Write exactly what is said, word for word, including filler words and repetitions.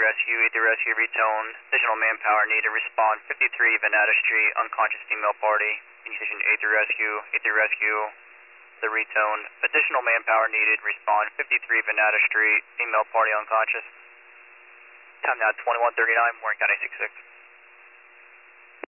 rescue, eight three rescue, retone. Additional manpower needed, respond fifty-three Venata Street, unconscious female party. Station eight three rescue, eight three rescue, the retone. Additional manpower needed, respond fifty-three Venata Street, female party unconscious. Time now twenty-one thirty-nine, Warren County six six.